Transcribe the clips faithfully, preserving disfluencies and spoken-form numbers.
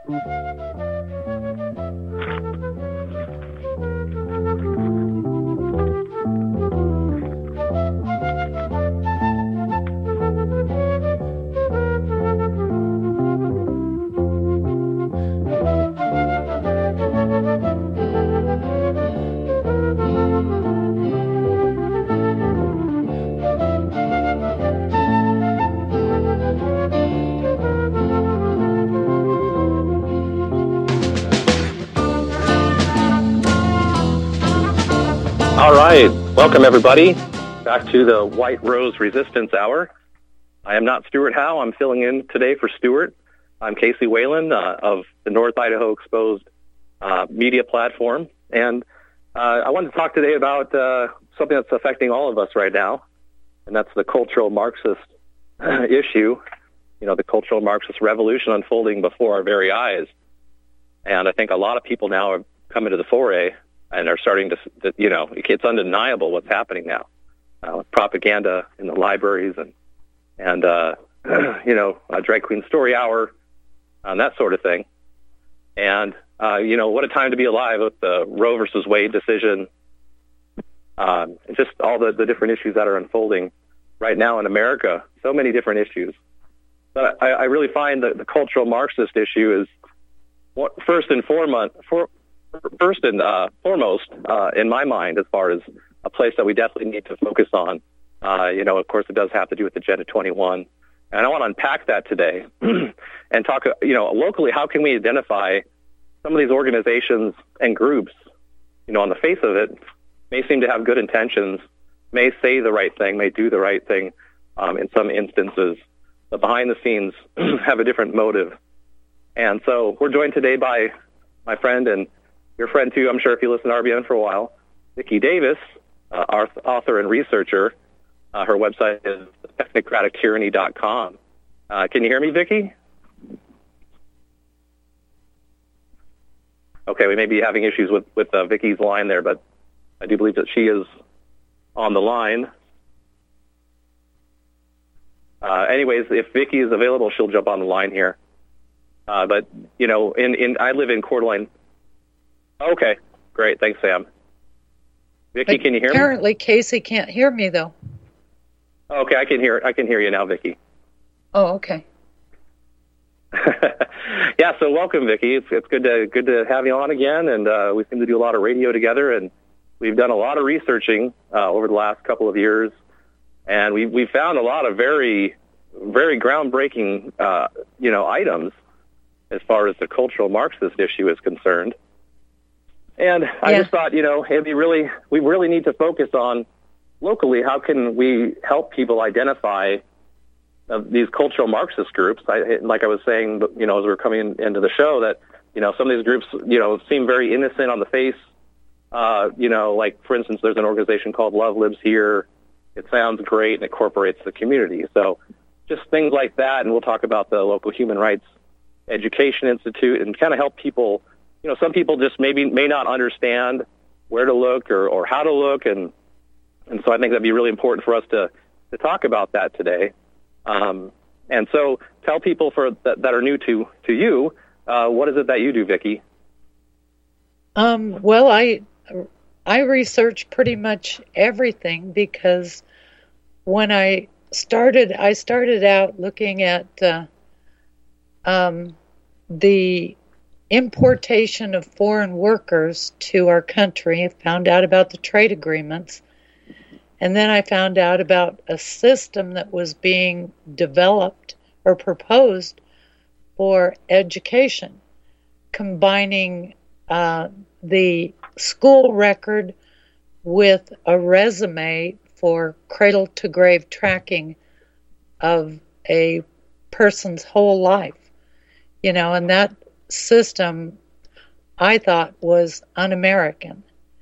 All right, welcome everybody back to the White Rose Resistance Hour. I am not Stuart Howe. I'm filling in today for Stuart. I'm Casey Whalen uh, of the North Idaho Exposed uh, media platform, and uh, I wanted to talk today about uh, something that's affecting all of us right now, and that's the cultural Marxist issue. You know, the cultural Marxist revolution unfolding before our very eyes, and I think a lot of people now are coming to the foray and are starting to, to, you know, it's undeniable what's happening now. Uh, propaganda in the libraries and, and uh, you know, a drag queen story hour, and that sort of thing. And, uh, you know, what a time to be alive with the Roe versus Wade decision. Um, just all the, the different issues that are unfolding right now in America. So many different issues. But I, I really find that the cultural Marxist issue is what, first and foremost, for, First and uh, foremost, uh, in my mind, as far as a place that we definitely need to focus on, uh, you know, of course, it does have to do with Agenda twenty-one. And I want to unpack that today and talk, you know, locally, how can we identify some of these organizations and groups, you know, on the face of it, may seem to have good intentions, may say the right thing, may do the right thing um, in some instances, but behind the scenes have a different motive. And so we're joined today by my friend and your friend, too, I'm sure if you listen to R B N for a while, Vicki Davis, uh, our author and researcher. Uh, her website is technocratic tyranny dot com. Uh, can you hear me, Vicki? Okay, we may be having issues with, with uh, Vicki's line there, but I do believe that she is on the line. Uh, anyways, if Vicki is available, she'll jump on the line here. Uh, but, you know, in, in I live in Coeur d'Alene. Okay, great. Thanks, Sam. Vicki, but can you hear apparently me? Apparently, Casey can't hear me, though. Okay, I can hear I can hear you now, Vicki. Oh, okay. Yeah, so welcome, Vicki. It's, it's good to good to have you on again, and uh, we seem to do a lot of radio together, and we've done a lot of researching uh, over the last couple of years, and we we found a lot of very very groundbreaking uh, you know items as far as the cultural Marxist issue is concerned. And I yeah. just thought, you know, it'd be really, we really need to focus on locally, how can we help people identify uh, these cultural Marxist groups? I, like I was saying, you know, as we were coming into the show, that, you know, some of these groups, you know, seem very innocent on the face. Uh, you know, like, for instance, there's an organization called Love Lives Here. It sounds great and incorporates the community. So just things like that, and we'll talk about the local Human Rights Education Institute and kind of help people. You know, some people just maybe may not understand where to look or, or how to look, and and so I think that'd be really important for us to, to talk about that today. Um, and so tell people for that, that are new to, to you, uh, what is it that you do, Vicki? Um, well, I I research pretty much everything because when I started, I started out looking at uh, um, the importation of foreign workers to our country. I found out about the trade agreements, and then I found out about a system that was being developed or proposed for education, combining uh, the school record with a resume for cradle-to-grave tracking of a person's whole life. You know, and that system I thought was un-American.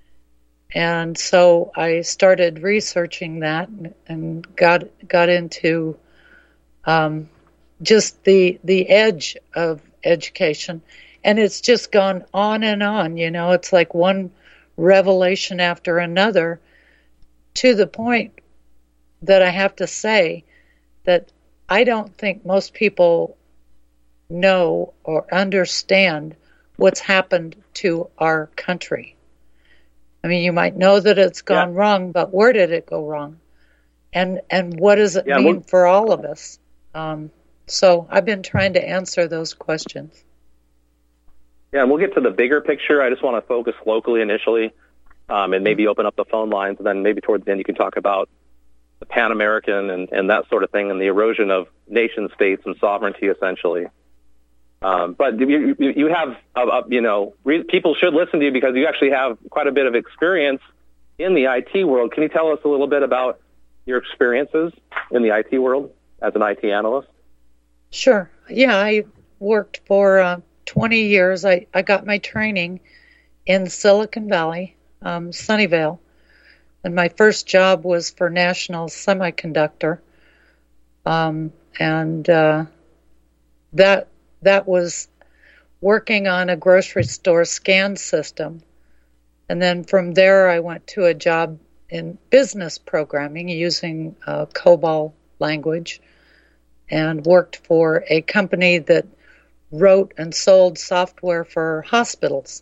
And so I started researching that and got got into um, just the the edge of education. And it's just gone on and on, you know, it's like one revelation after another, to the point that I have to say that I don't think most people know or understand what's happened to our country. I mean, you might know that it's gone yeah. wrong, but where did it go wrong? And and what does it yeah, mean for all of us? Um, so I've been trying to answer those questions. Yeah, and we'll get to the bigger picture. I just want to focus locally initially, um, and maybe open up the phone lines, and then maybe towards the end you can talk about the Pan-American and, and that sort of thing, and the erosion of nation states and sovereignty, essentially. Um, but you, you, you have, uh, uh, you know, re- people should listen to you because you actually have quite a bit of experience in the I T world. Can you tell us a little bit about your experiences in the I T world as an I T analyst? Sure. Yeah, I worked for uh, twenty years. I, I got my training in Silicon Valley, um, Sunnyvale. And my first job was for National Semiconductor. Um, and uh, that that was working on a grocery store scan system. And then from there, I went to a job in business programming using uh, COBOL language and worked for a company that wrote and sold software for hospitals.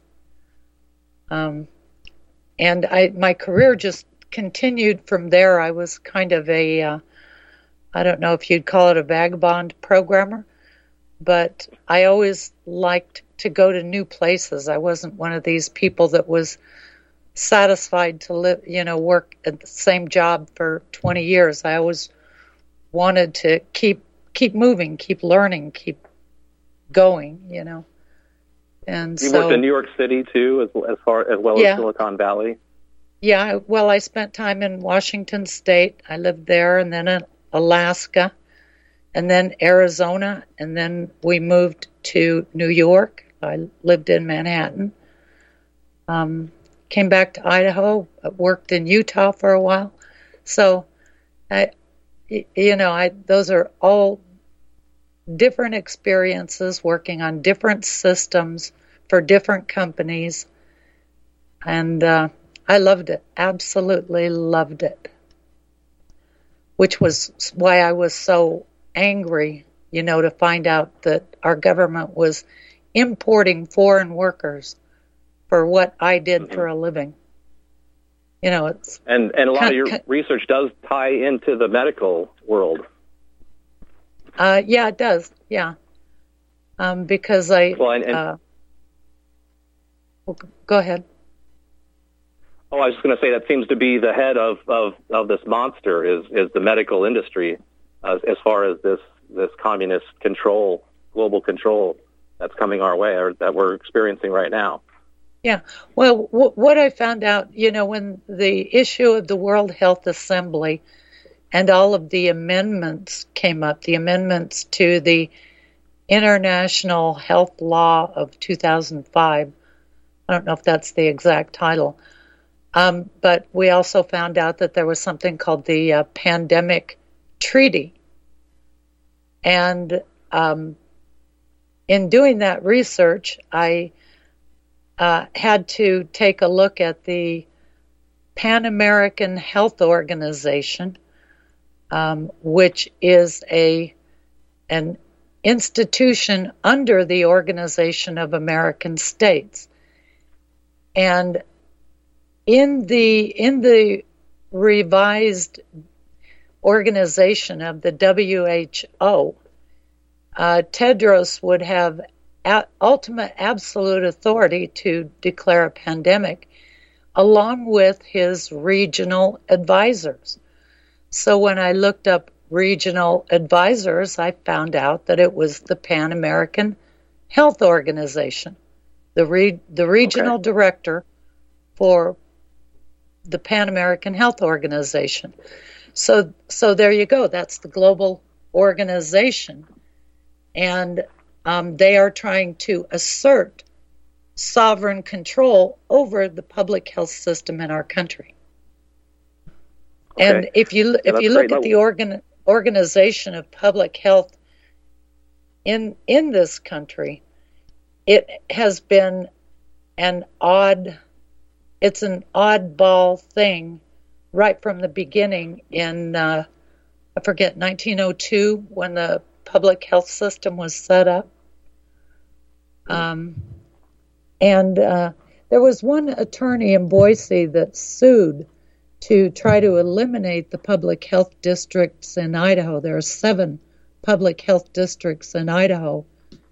Um, and I, my career just continued from there. I was kind of a, uh, I don't know if you'd call it a vagabond programmer, but I always liked to go to new places. I wasn't one of these people that was satisfied to live, you know, work at the same job for twenty years. I always wanted to keep keep moving, keep learning, keep going, you know. And you so, worked in New York City too, as, as far as well yeah, as Silicon Valley. Yeah, well, I spent time in Washington State. I lived there, and then in Alaska, and then Arizona, and then we moved to New York. I lived in Manhattan. Um, came back to Idaho. Worked in Utah for a while. So, I, you know, I those are all different experiences working on different systems for different companies, and uh, I loved it. Absolutely loved it. Which was why I was so angry, you know, to find out that our government was importing foreign workers for what I did mm-hmm. for a living. You know, it's and and a lot of your con- research does tie into the medical world. Uh, yeah, it does. Yeah, um, because I. Well, and, and uh, well, go ahead. Oh, I was just going to say that seems to be the head of, of, of this monster is is the medical industry, uh, as far as this this communist control, global control that's coming our way or that we're experiencing right now. Yeah. Well, w- what I found out, you know, when the issue of the World Health Assembly and all of the amendments came up, the amendments to the International Health Law of two thousand five, I don't know if that's the exact title, um, but we also found out that there was something called the uh, Pandemic Treaty. And um, in doing that research, I uh, had to take a look at the Pan American Health Organization, um, which is a an institution under the Organization of American States. And in the in the revised organization of the W H O, uh, Tedros would have a- ultimate absolute authority to declare a pandemic, along with his regional advisors. So when I looked up regional advisors, I found out that it was the Pan American Health Organization, the re- the regional okay. director for the Pan American Health Organization. So, so there you go. That's the global organization, and um, they are trying to assert sovereign control over the public health system in our country. Okay. And if you if yeah, you look at the organ, organization of public health in in this country, it has been an odd. It's an oddball thing right from the beginning in, uh, I forget, nineteen oh two when the public health system was set up. Um, and uh, there was one attorney in Boise that sued to try to eliminate the public health districts in Idaho. There are seven public health districts in Idaho.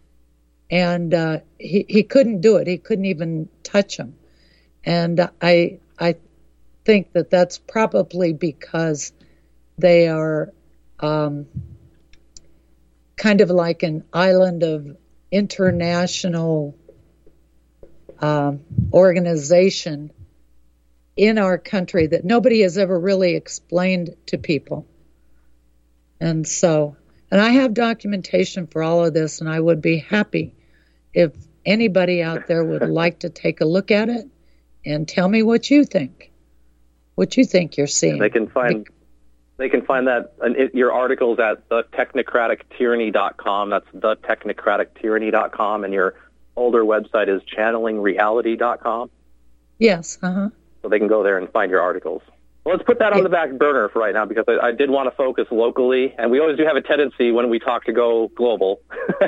And uh, he, he couldn't do it. He couldn't even touch them. And I I think that that's probably because they are um, kind of like an island of international um, organization in our country that nobody has ever really explained to people. And so, and I have documentation for all of this, and I would be happy if anybody out there would like to take a look at it and tell me what you think, what you think you're seeing. They can find they can find that uh, it, your articles at the technocratic tyranny dot com. That's the technocratic tyranny dot com, and your older website is channeling reality dot com. Yes. Uh huh. So they can go there and find your articles. Well, let's put that on the back burner for right now, because I, I did want to focus locally, and we always do have a tendency when we talk to go global.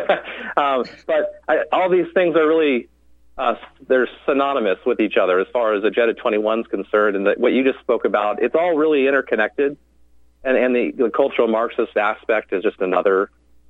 um, but I, all these things are really, uh, they're synonymous with each other as far as Agenda twenty-one is concerned, and that what you just spoke about, it's all really interconnected, and, and the, the cultural Marxist aspect is just another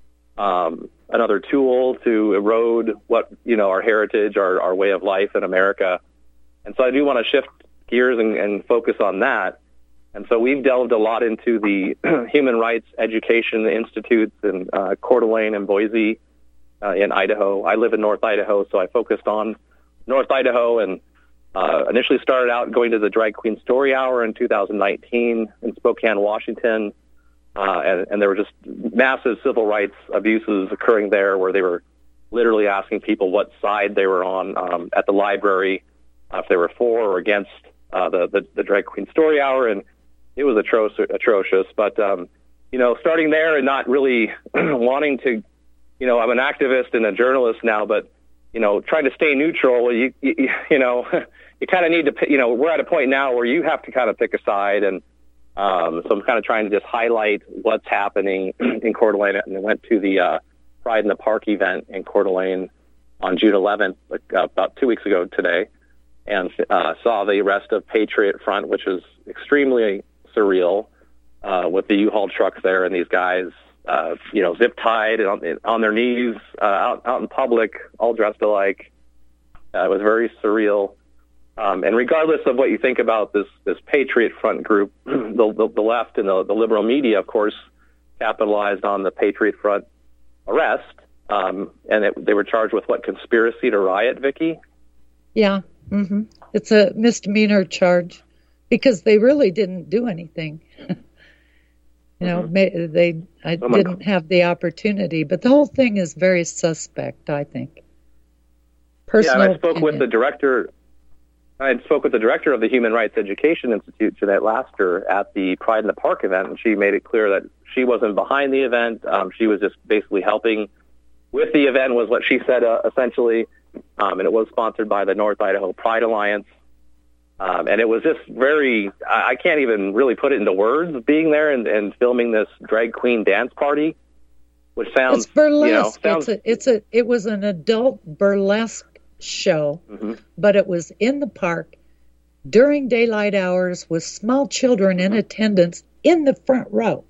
um, another tool to erode what, you know, our heritage, our, our way of life in America. And so I do want to shift gears and, and focus on that. And so we've delved a lot into the human rights education institutes in uh, Coeur d'Alene and Boise uh, in Idaho. I live in North Idaho, so I focused on North Idaho and uh, initially started out going to the Drag Queen Story Hour in two thousand nineteen in Spokane, Washington. Uh, and, and there were just massive civil rights abuses occurring there, where they were literally asking people what side they were on um, at the library, uh, if they were for or against Uh, the, the the Drag Queen Story Hour, and it was atrocious. atrocious. But, um, you know, starting there and not really wanting to, you know, I'm an activist and a journalist now, but, you know, trying to stay neutral, you, you, you know, you kind of need to, you know, we're at a point now where you have to kind of pick a side. And um, so I'm kind of trying to just highlight what's happening in Coeur d'Alene. And I went to the uh, Pride in the Park event in Coeur d'Alene on June eleventh, like, uh, about two weeks ago today, and uh, saw the arrest of Patriot Front, which is extremely surreal, uh, with the U-Haul trucks there and these guys, uh, you know, zip-tied and on, on their knees uh, out, out in public, all dressed alike. Uh, it was very surreal. Um, and regardless of what you think about this, this Patriot Front group, the, the, the left and the, the liberal media, of course, capitalized on the Patriot Front arrest. Um, and it, they were charged with, what, conspiracy to riot, Vicki? Yeah. Mm-hmm. It's a misdemeanor charge because they really didn't do anything. you know, mm-hmm. they I oh didn't God. have the opportunity, but the whole thing is very suspect, I think. Personal yeah, and I spoke opinion. with the director. I spoke with the director of the Human Rights Education Institute, Jeanette Laster, at the Pride in the Park event, and she made it clear that she wasn't behind the event. Um, she was just basically helping with the event, was what she said, uh, essentially. Um, and it was sponsored by the North Idaho Pride Alliance. Um, and it was just very, I, I can't even really put it into words, being there and, and filming this drag queen dance party, which sounds, it's burlesque. You know, sounds, it's a, it's a, it was an adult burlesque show, mm-hmm. but it was in the park during daylight hours with small children in attendance in the front row.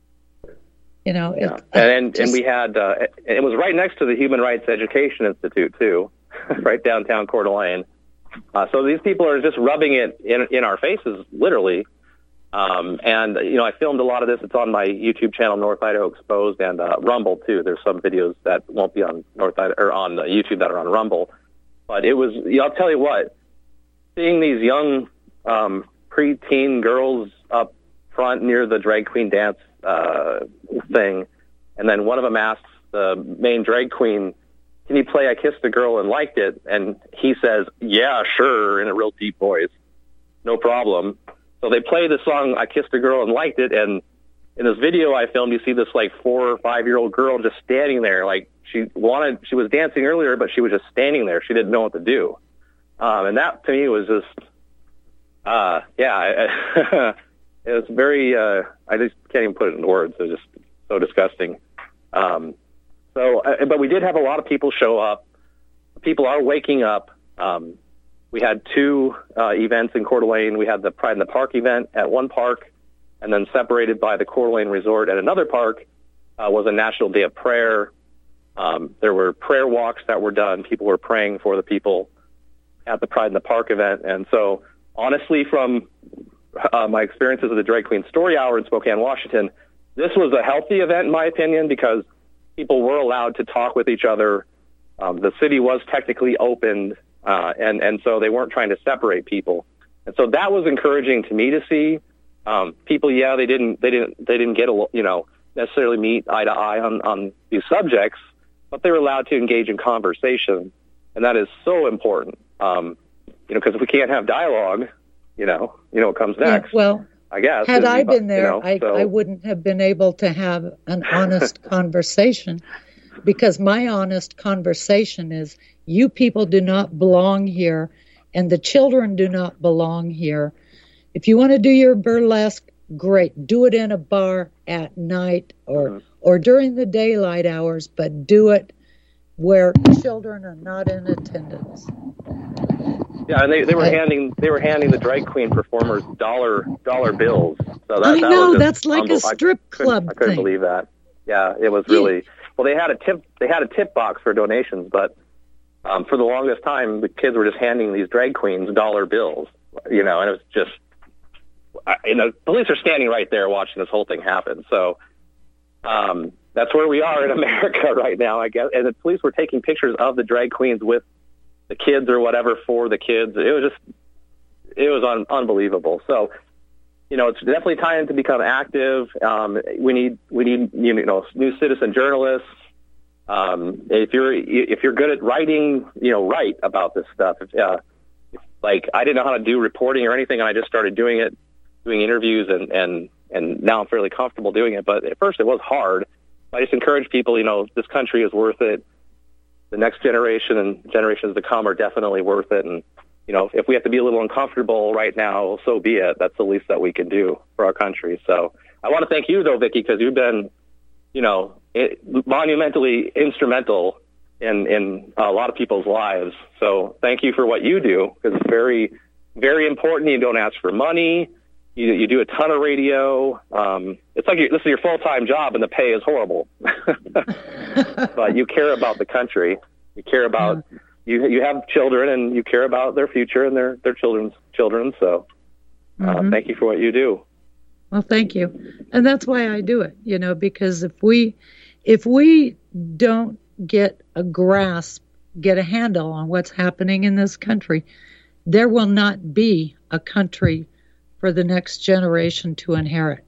You know, yeah. it, and and, just, and we had uh, it was right next to the Human Rights Education Institute too, right downtown Coeur d'Alene. Uh, so these people are just rubbing it in in our faces, literally. Um, and you know, I filmed a lot of this. It's on my YouTube channel, North Idaho Exposed, and uh, Rumble too. There's some videos that won't be on North Idaho or on YouTube that are on Rumble. But it was, you know, I'll tell you what, seeing these young um, preteen girls up front near the drag queen dance uh, thing, and then one of them asks the main drag queen, "Can you play I Kissed a Girl and Liked It?" And he says, "Yeah, sure," in a real deep voice. No problem. So they play the song I Kissed a Girl and Liked It, and in this video I filmed, you see this like four or five year old girl just standing there, like she wanted, she was dancing earlier, but she was just standing there. She didn't know what to do. Um, and that to me was just, uh, yeah, it was very, uh, I just can't even put it into words. It was just so disgusting. Um, so, uh, but we did have a lot of people show up. people are waking up. Um, we had two uh, events in Coeur d'Alene. We had the Pride in the Park event at one park, and then separated by the Coeur d'Alene Resort at another park uh, was a National Day of Prayer. Um, there were prayer walks that were done. People were praying for the people at the Pride in the Park event. And so, honestly, from uh, my experiences of the Drag Queen Story Hour in Spokane, Washington, this was a healthy event, in my opinion, because people were allowed to talk with each other. Um, the city was technically opened, uh, and, and so they weren't trying to separate people. And so that was encouraging to me to see. Um, people, yeah, they didn't, they didn't, they didn't get a, you know, necessarily meet eye to eye on, on these subjects, but they were allowed to engage in conversation, and that is so important. Um, you know, because if we can't have dialogue, you know, you know what comes next. Yeah, well, I guess had I been there, you know, I, so. I wouldn't have been able to have an honest conversation, because my honest conversation is, you people do not belong here, and the children do not belong here. If you want to do your burlesque, great. Do it in a bar at night or mm-hmm. or during the daylight hours, but do it where children are not in attendance. Yeah, and they, they were I, handing they were handing the drag queen performers dollar dollar bills. So that, I that know was that's like unbe- a strip I club I couldn't thing. believe that. Yeah, it was really well. They had a tip they had a tip box for donations, but um, for the longest time, the kids were just handing these drag queens dollar bills. You know, and it was just. You know, police are standing right there watching this whole thing happen. So um, that's where we are in America right now, I guess. And the police were taking pictures of the drag queens with the kids or whatever for the kids. It was just, it was un- unbelievable. So, you know, it's definitely time to become active. Um, we need, we need, you know, new citizen journalists. Um, if you're, if you're good at writing, you know, write about this stuff. If, uh, if, like, I didn't know how to do reporting or anything, and I just started doing it. doing interviews, and, and, and now I'm fairly comfortable doing it. But at first it was hard. I just encourage people, you know, this country is worth it. The next generation and generations to come are definitely worth it. And, you know, if we have to be a little uncomfortable right now, so be it. That's the least that we can do for our country. So I want to thank you, though, Vicki, because you've been, you know, it, monumentally instrumental in, in a lot of people's lives. So thank you for what you do, because it's very, very important. You don't ask for money. You, you do a ton of radio. Um, it's like you, this is your full-time job, and the pay is horrible. But you care about the country. You care about you. You have children, and you care about their future and their, their children's children. So, uh, mm-hmm. thank you for what you do. Well, thank you, and that's why I do it. You know, because if we if we don't get a grasp, get a handle on what's happening in this country, there will not be a country for the next generation to inherit.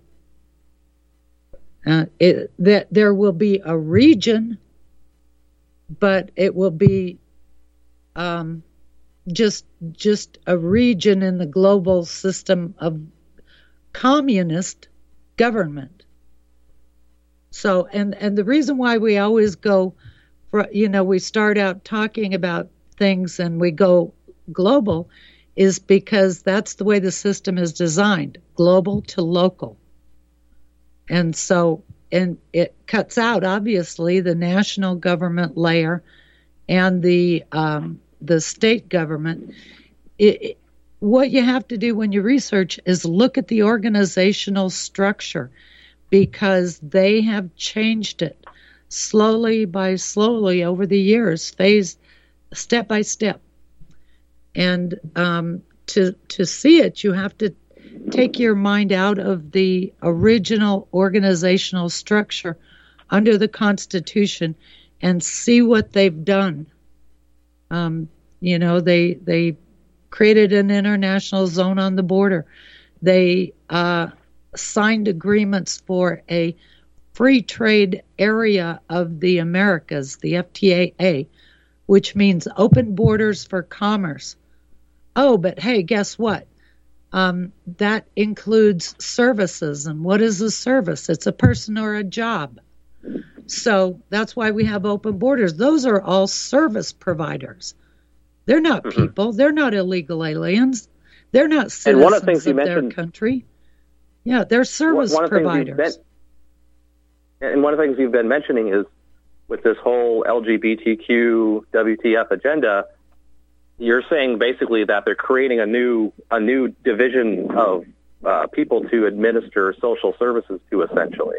Uh, it, that there will be a region, but it will be um, just just a region in the global system of communist government. So, and and the reason why we always go, for, you know, we start out talking about things and we go global, is because that's the way the system is designed, global to local. And so, and it cuts out, obviously, the national government layer and the um, the state government. It, it, what you have to do when you research is look at the organizational structure, because they have changed it slowly by slowly over the years, phase, step by step. And um, to to see it, you have to take your mind out of the original organizational structure under the Constitution and see what they've done. Um, you know, they they created an international zone on the border. They uh, signed agreements for a free trade area of the Americas, the F T A A, which means open borders for commerce. Oh, but hey, guess what? Um, that includes services. And what is a service? It's a person or a job. So that's why we have open borders. Those are all service providers. They're not mm-hmm. people. They're not illegal aliens. They're not citizens and one of, the things of you their country. Yeah, they're service one of providers. Been, and one of the things you've been mentioning is with this whole L G B T Q W T F agenda, you're saying basically that they're creating a new a new division of uh, people to administer social services to, essentially.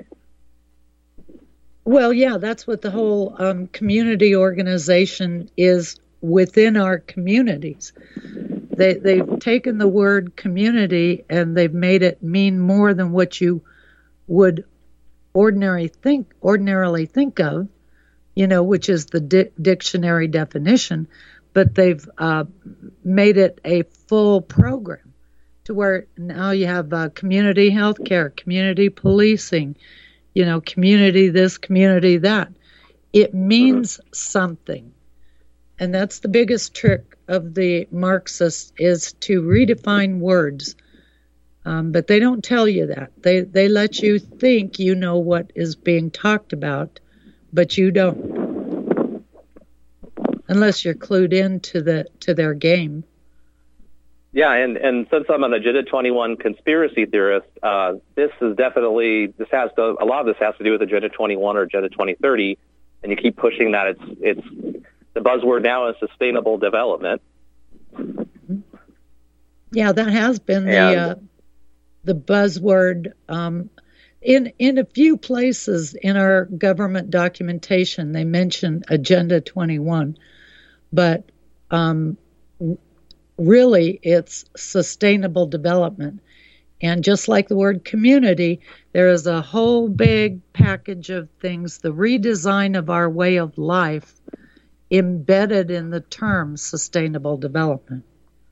Well, yeah, that's what the whole um, community organization is within our communities. They, they've taken the word community and they've made it mean more than what you would ordinarily think, ordinarily think of, you know, which is the di- dictionary definition, but they've uh, made it a full program to where now you have uh, community health care, community policing, you know, community this, community that. It means something. And that's the biggest trick of the Marxists, is to redefine words. Um, but they don't tell you that. They they let you think you know what is being talked about, but you don't. Unless you're clued into the to their game. Yeah, and, and since I'm an Agenda twenty-one conspiracy theorist, uh, this is definitely, this has to, a lot of this has to do with Agenda twenty-one or Agenda twenty thirty, and you keep pushing that. It's, it's the buzzword now is sustainable development. Yeah, that has been the and, uh, the buzzword. Um, in in a few places in our government documentation, they mention Agenda twenty-one, but um, really it's sustainable development. And just like the word community, there is a whole big package of things, the redesign of our way of life embedded in the term sustainable development.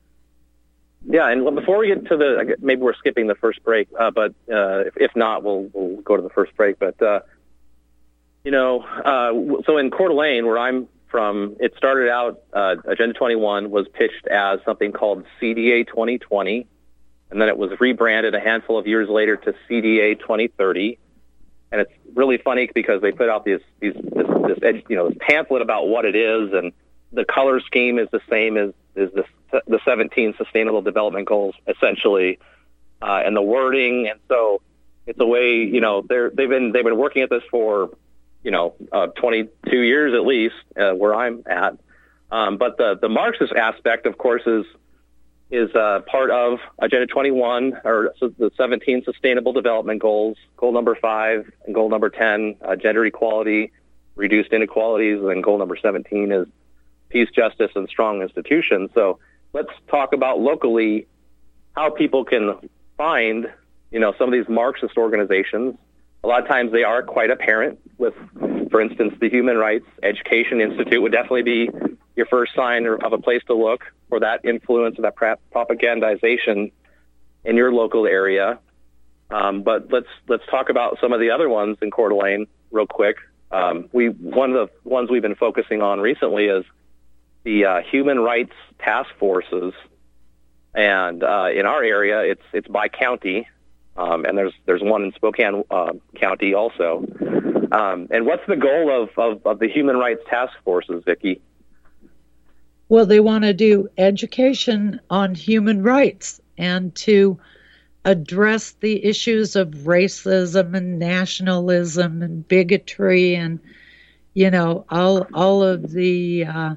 Yeah, and before we get to the, maybe we're skipping the first break, uh, but uh, if, if not, we'll we'll go to the first break. But, uh, you know, uh, so in Coeur d'Alene, where I'm from, it started out, uh, Agenda twenty-one was pitched as something called C D A twenty twenty, and then it was rebranded a handful of years later to C D A twenty thirty. And it's really funny because they put out these, these this, this, you know, this pamphlet about what it is, and the color scheme is the same as, as the, the seventeen Sustainable Development Goals, essentially, uh, and the wording. And so it's a way, you know, they're, they've been they've been working at this for, you know, uh, twenty-two years at least, uh, where I'm at. Um, but the, the Marxist aspect, of course, is is uh, part of Agenda twenty-one, or so the seventeen Sustainable Development Goals, goal number five and goal number ten, uh, gender equality, reduced inequalities, and goal number seventeen is peace, justice, and strong institutions. So let's talk about locally how people can find, you know, some of these Marxist organizations. A lot of times they are quite apparent with, for instance, the Human Rights Education Institute would definitely be your first sign of a place to look for that influence of that propagandization in your local area. Um, but let's let's talk about some of the other ones in Coeur d'Alene real quick. Um, we one of the ones we've been focusing on recently is the uh, Human Rights Task Forces, and uh, in our area, it's it's by county. Um, and there's there's one in Spokane uh, County also. Um, and what's the goal of, of, of the Human Rights Task Forces, Vicki? Well, they want to do education on human rights and to address the issues of racism and nationalism and bigotry and, you know, all all of the uh,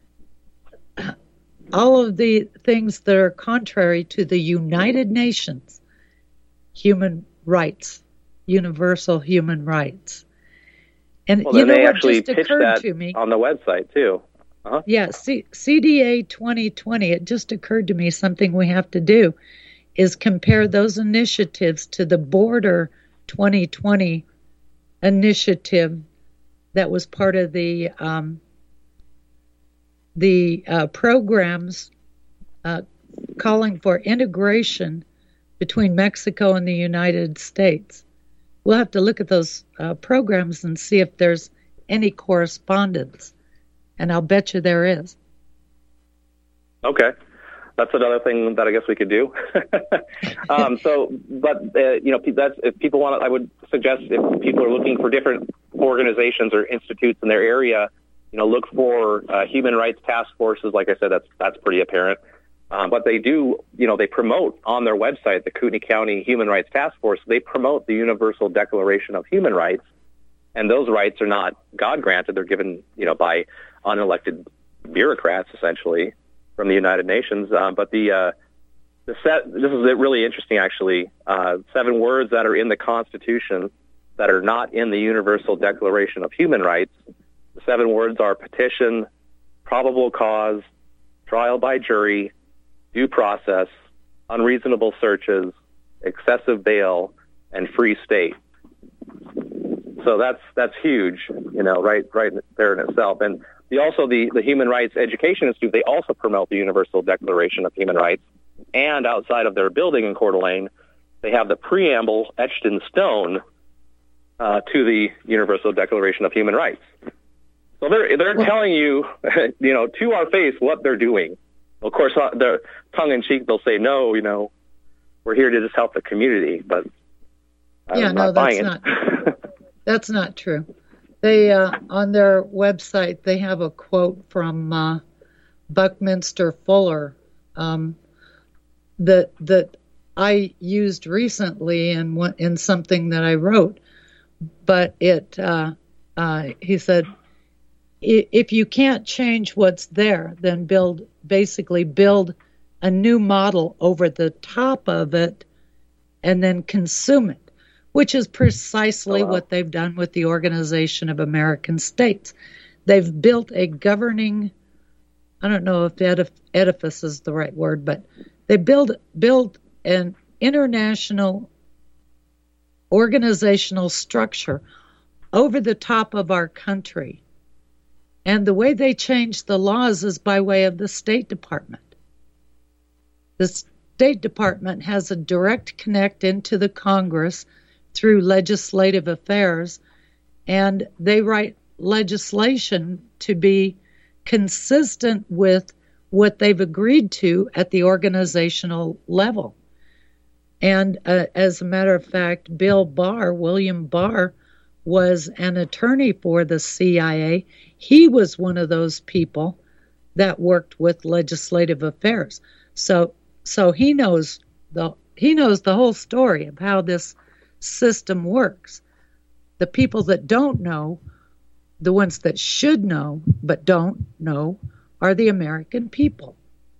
all of the things that are contrary to the United Nations human rights, universal human rights. And well, you know they what actually just pitched occurred that to me on the website too. Uh-huh. Yeah, C- CDA twenty twenty, it just occurred to me something we have to do is compare those initiatives to the Border twenty twenty initiative that was part of the um, the uh, programs uh, calling for integration between Mexico and the United States. We'll have to look at those uh, programs and see if there's any correspondence. And I'll bet you there is. Okay. That's another thing that I guess we could do. um, so, but, uh, you know, that's, if people want to, I would suggest if people are looking for different organizations or institutes in their area, you know, look for uh, human rights task forces. Like I said, that's that's pretty apparent. Um, but they do, you know, they promote on their website, the Kootenai County Human Rights Task Force, they promote the Universal Declaration of Human Rights. And those rights are not God-granted. They're given, you know, by unelected bureaucrats, essentially, from the United Nations. Uh, but the uh, the set, this is really interesting, actually. Uh, seven words that are in the Constitution that are not in the Universal Declaration of Human Rights. The seven words are petition, probable cause, trial by jury, due process, unreasonable searches, excessive bail, and free state. So that's that's huge, you know, right right there in itself. And the, also the, the Human Rights Education Institute, they also promote the Universal Declaration of Human Rights. And outside of their building in Coeur d'Alene, they have the preamble etched in stone uh, to the Universal Declaration of Human Rights. So they're they're well, telling you, you know, to our face what they're doing. Of course, uh, they're tongue in cheek. They'll say, no, you know, we're here to just help the community. But I'm yeah, not no, that's buying not. it. That's not true. They uh, on their website they have a quote from uh, Buckminster Fuller um, that that I used recently in one, in something that I wrote. But it uh, uh, he said, if you can't change what's there, then build basically build a new model over the top of it, and then consume it. Which is precisely oh, wow. what they've done with the Organization of American States. They've built a governing, I don't know if edif- edifice is the right word, but they build build an international organizational structure over the top of our country. And the way they change the laws is by way of the State Department. The State Department has a direct connect into the Congress through legislative affairs, and they write legislation to be consistent with what they've agreed to at the organizational level. And uh, as a matter of fact, Bill Barr, William Barr, was an attorney for the C I A. He was one of those people that worked with legislative affairs. So so he knows the he knows the whole story of how this system works. The people that don't know, the ones that should know but don't know, are the American people.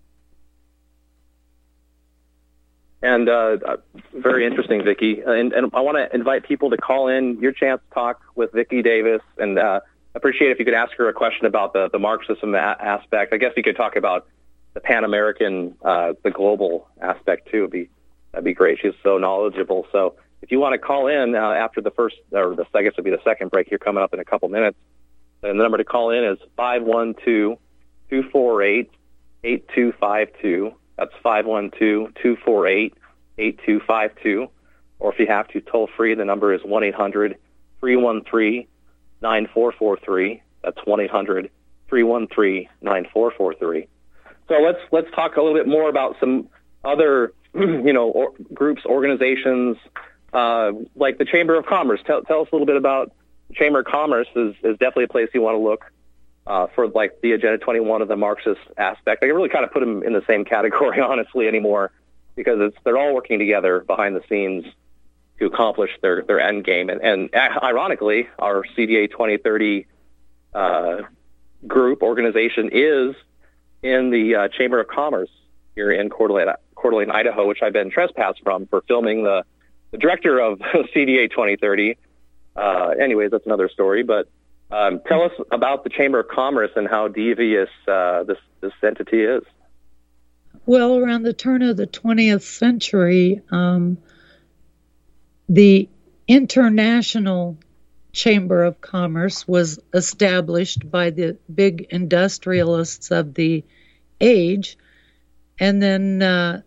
And uh, very interesting, Vicki. And, and I want to invite people to call in. Your chance to talk with Vicki Davis, and uh, appreciate if you could ask her a question about the, the Marxism a- aspect. I guess you could talk about the Pan-American, uh, the global aspect too. It'd be that'd be great. She's so knowledgeable. So if you want to call in uh, after the first, or the I guess it'll be the second break here coming up in a couple minutes, and the number to call in is five one two, two four eight, eight two five two. That's five one two, two four eight, eight two five two. Or if you have to, toll free, the number is one eight hundred, three one three, nine four four three. That's one eight hundred, three one three, nine four four three. So let's let's talk a little bit more about some other, you know, or, groups, organizations, uh, like the Chamber of Commerce. Tell, tell us a little bit about Chamber of Commerce. Is is definitely a place you want to look uh, for, like the Agenda twenty-one of the Marxist aspect. I can really kind of put them in the same category, honestly, anymore, because it's they're all working together behind the scenes to accomplish their, their end game. And, and ironically, our C D A twenty thirty uh, group organization is in the uh, Chamber of Commerce here in Coeur d'Alene, Coeur d'Alene, Idaho, which I've been trespassed from for filming the, the director of C D A twenty thirty. Uh, anyways, that's another story. But um, tell us about the Chamber of Commerce and how devious uh, this, this entity is. Well, around the turn of the twentieth century, um, the International Chamber of Commerce was established by the big industrialists of the age, and then uh,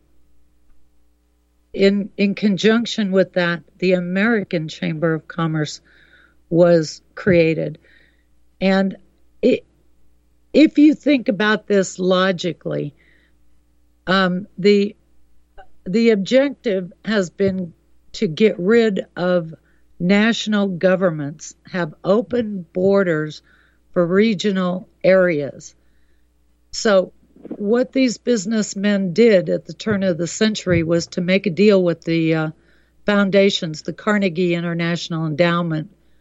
in in conjunction with that, the American Chamber of Commerce was created. And it, if you think about this logically, um, the the objective has been to get rid of national governments, have open borders for regional areas. So what these businessmen did at the turn of the century was to make a deal with the uh, foundations, the Carnegie International Endowment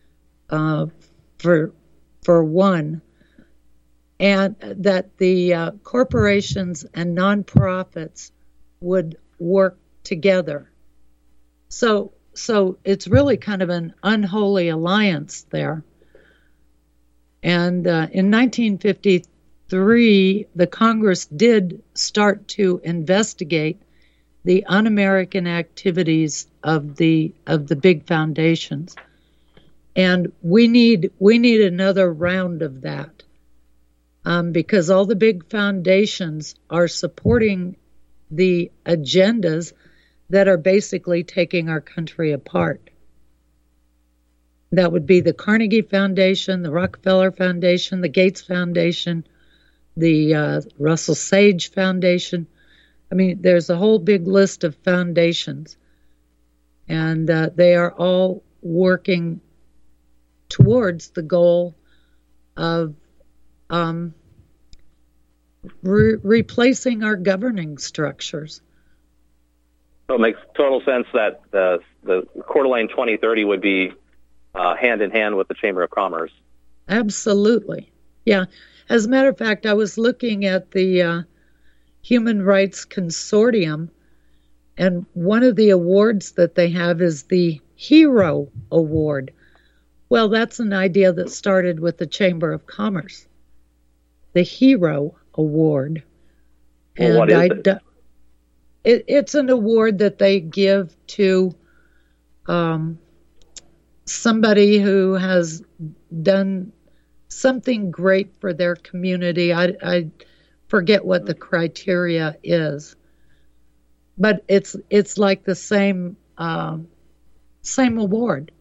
uh, for for one, and that the uh, corporations and nonprofits would work together. So, so it's really kind of an unholy alliance there. And uh, in nineteen fifty-three, the Congress did start to investigate the un-American activities of the of the big foundations, and we need we need another round of that, um, because all the big foundations are supporting the agendas that are basically taking our country apart. That would be the Carnegie Foundation, the Rockefeller Foundation, the Gates Foundation, the uh, Russell Sage Foundation. I mean, there's a whole big list of foundations, and uh, they are all working towards the goal of um, re- replacing our governing structures. So it makes total sense that the, the Coeur d'Alene twenty thirty would be uh, hand in hand with the Chamber of Commerce. Absolutely. Yeah. As a matter of fact, I was looking at the uh, Human Rights Consortium, and one of the awards that they have is the Hero Award. Well, that's an idea that started with the Chamber of Commerce. The Hero Award. Well, and what is I, it? it? It's an award that they give to um, somebody who has done something great for their community. I, I forget what the criteria is, but it's it's like the same uh, same award.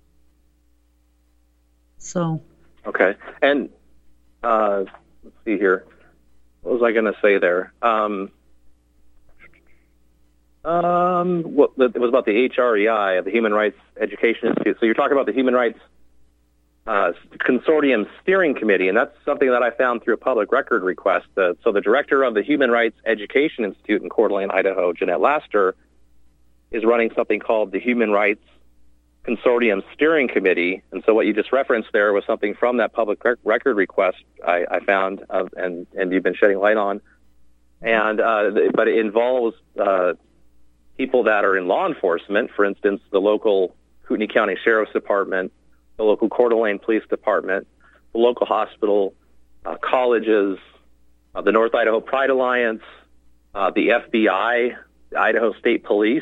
So. Okay, and uh, let's see here. What was I going to say there? Um, um, what, it was about the H R E I, the Human Rights Education Institute. So you're talking about the Human Rights uh, Consortium Steering Committee, and that's something that I found through a public record request. Uh, so the director of the Human Rights Education Institute in Coeur d'Alene, Idaho, Jeanette Laster, is running something called the Human Rights Consortium Steering Committee. And so what you just referenced there was something from that public rec- record request I, I found uh, and, and you've been shedding light on. And uh, but it involves uh, people that are in law enforcement, for instance, the local Kootenai County Sheriff's Department, the local Coeur d'Alene Police Department, the local hospital, uh, colleges, uh, the North Idaho Pride Alliance, uh, the F B I, the Idaho State Police.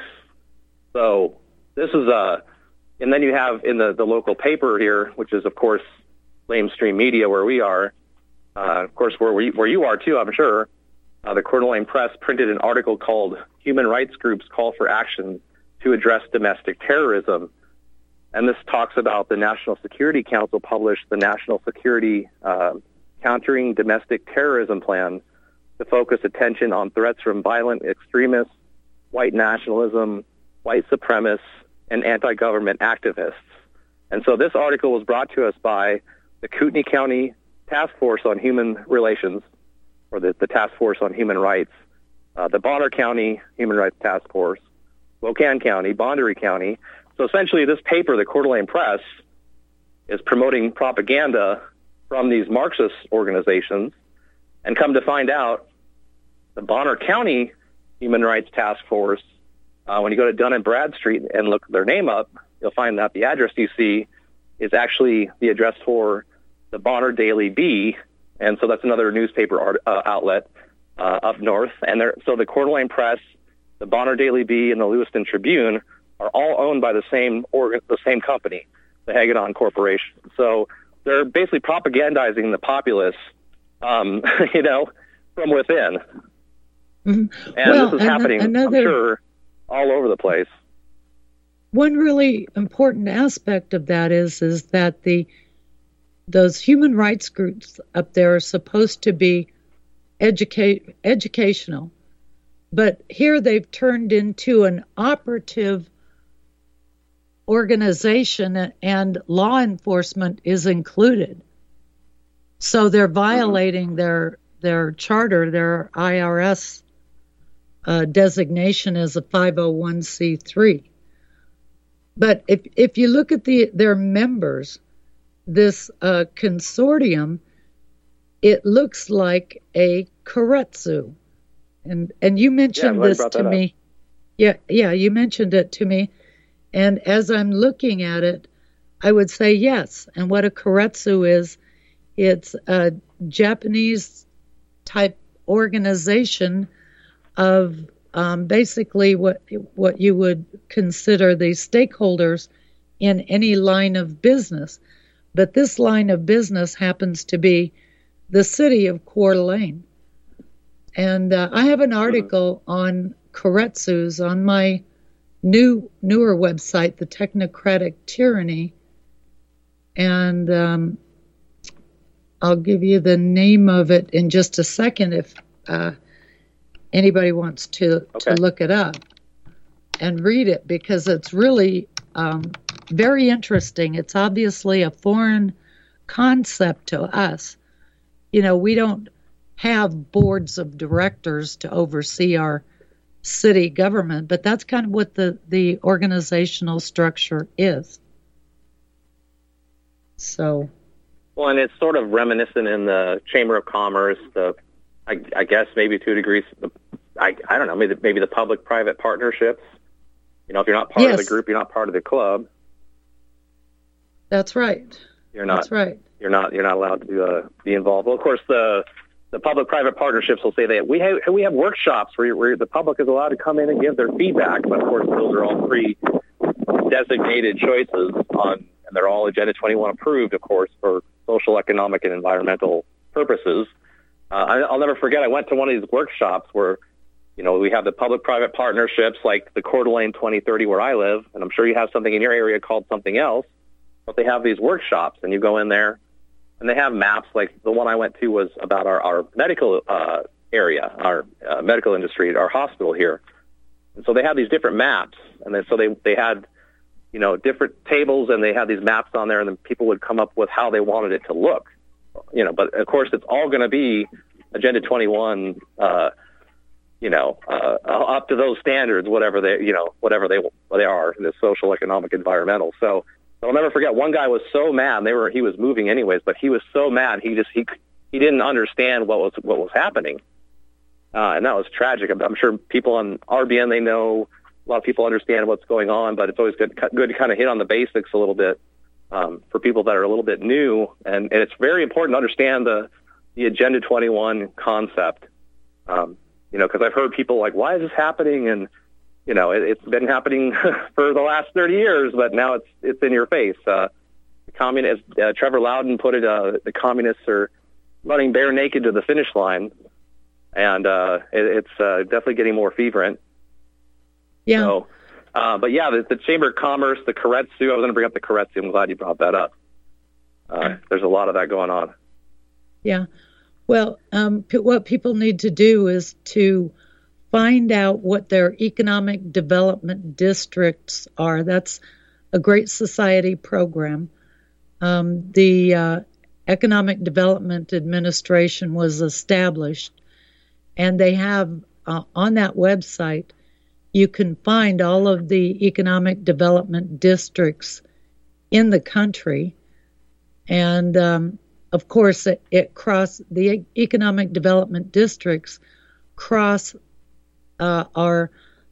So this is a, and then you have in the, the local paper here, which is, of course, Lamestream Media, where we are, uh, of course, where, we, where you are, too, I'm sure. Uh, the Coeur d'Alene Press printed an article called Human Rights Groups Call for Action to Address Domestic Terrorism. And this talks about the National Security Council published the National Security uh, Countering Domestic Terrorism Plan to focus attention on threats from violent extremists, white nationalism, white supremacists, and anti-government activists. And so this article was brought to us by the Kootenai County Task Force on Human Relations, or the, the Task Force on Human Rights, uh, the Bonner County Human Rights Task Force, Spokane County, Boundary County. So essentially this paper, the Coeur d'Alene Press, is promoting propaganda from these Marxist organizations, and come to find out, the Bonner County Human Rights Task Force, Uh, when you go to Dun and Bradstreet and look their name up, you'll find that the address you see is actually the address for the Bonner Daily Bee, and so that's another newspaper art, uh, outlet uh, up north. And so the Coeur d'Alene Press, the Bonner Daily Bee, and the Lewiston Tribune are all owned by the same organ, the same company, the Hagedorn Corporation. So they're basically propagandizing the populace, um, you know, from within. Mm-hmm. And well, this is happening, another... I'm sure, all over the place. One really important aspect of that is is that the those human rights groups up there are supposed to be educate educational, but here they've turned into an operative organization, and law enforcement is included. So they're violating mm-hmm. their their charter, their I R S Uh, designation as a five oh one c three. But if if you look at the their members, this uh, consortium, it looks like a keiretsu. And and you mentioned yeah, this to me. Yeah, yeah, you mentioned it to me. And as I'm looking at it, I would say yes. And what a keiretsu is, it's a Japanese type organization of um, basically what what you would consider the stakeholders in any line of business. But this line of business happens to be the city of Coeur d'Alene. And uh, I have an article on keiretsus on my new newer website, The Technocratic Tyranny. And um, I'll give you the name of it in just a second if uh, anybody wants to, okay. to look it up and read it, because it's really um, very interesting. It's obviously a foreign concept to us. You know, we don't have boards of directors to oversee our city government, but that's kind of what the, the organizational structure is. So, well, and it's sort of reminiscent in the Chamber of Commerce, the, I, I guess maybe two degrees, the, I, I don't know, maybe, maybe the public-private partnerships. You know, if you're not part yes. of the group, you're not part of the club. That's right. You're not. That's right. You're not. You're not allowed to uh, be involved. Well, of course, the the public-private partnerships will say that we have we have workshops where, where the public is allowed to come in and give their feedback. But of course, those are all pre-designated choices on, and they're all Agenda twenty-one approved, of course, for social, economic, and environmental purposes. Uh, I, I'll never forget. I went to one of these workshops where, you know, we have the public-private partnerships like the Coeur d'Alene twenty thirty where I live, and I'm sure you have something in your area called something else. But they have these workshops, and you go in there, and they have maps. Like the one I went to was about our, our medical uh, area, our uh, medical industry, our hospital here. And so they have these different maps, and then so they they had, you know, different tables, and they had these maps on there, and then people would come up with how they wanted it to look. You know, but of course, it's all going to be Agenda twenty-one. Uh, you know, uh, up to those standards, whatever they, you know, whatever they they are, the social, economic, environmental. So. I'll never forget. One guy was so mad. They were he was moving anyways, but he was so mad. He just he he didn't understand what was what was happening, uh, and that was tragic. I'm, I'm sure people on R B N, they know, a lot of people understand what's going on, but it's always good good to kind of hit on the basics a little bit um, for people that are a little bit new, and, and it's very important to understand the the Agenda twenty-one concept. Um, you know, because I've heard people like, why is this happening? And you know, it, it's been happening for the last thirty years, but now it's it's in your face. Uh, the communist, uh, Trevor Loudon put it, uh, the communists are running bare naked to the finish line, and uh, it, it's uh, definitely getting more fervent. Yeah. So, uh, but yeah, the, the Chamber of Commerce, the keiretsu, I was going to bring up the keiretsu. I'm glad you brought that up. Uh, there's a lot of that going on. Yeah. Well, um, p- what people need to do is to find out what their economic development districts are. That's a Great Society program. Um, the uh, Economic Development Administration was established, and they have uh, on that website, you can find all of the economic development districts in the country. And um, of course, it, it cross the economic development districts cross Uh, our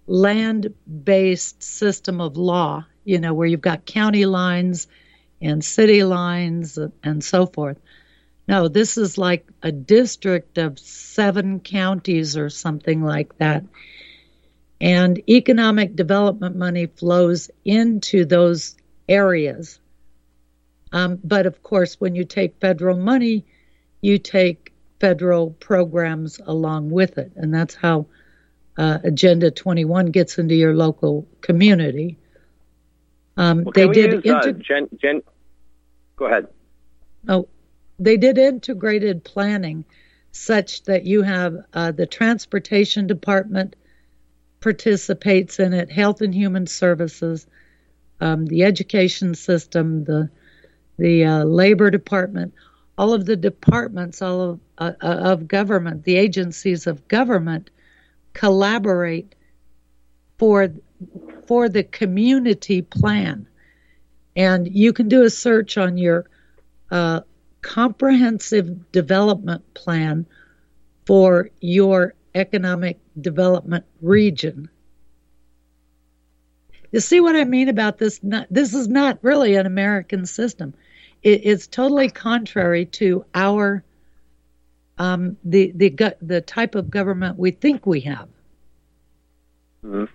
land-based system of law, you know, where you've got county lines and city lines and so forth. No, this is like a district of seven counties or something like that. And economic development money flows into those areas. Um, but of course, when you take federal money, you take federal programs along with it. And that's how Uh, Agenda twenty-one gets into your local community. Um, well, they we did. Use, inter- uh, gen, gen, go ahead. Oh, they did integrated planning, such that you have uh, the transportation department participates in it, health and human services, um, the education system, the the uh, labor department, all of the departments, all of uh, of government, the agencies of government collaborate for for the community plan. And you can do a search on your a comprehensive development plan for your economic development region. You see what I mean about this? Not, this is not really an American system. It, it's totally contrary to our um, the the the type of government we think we have. Mm-hmm.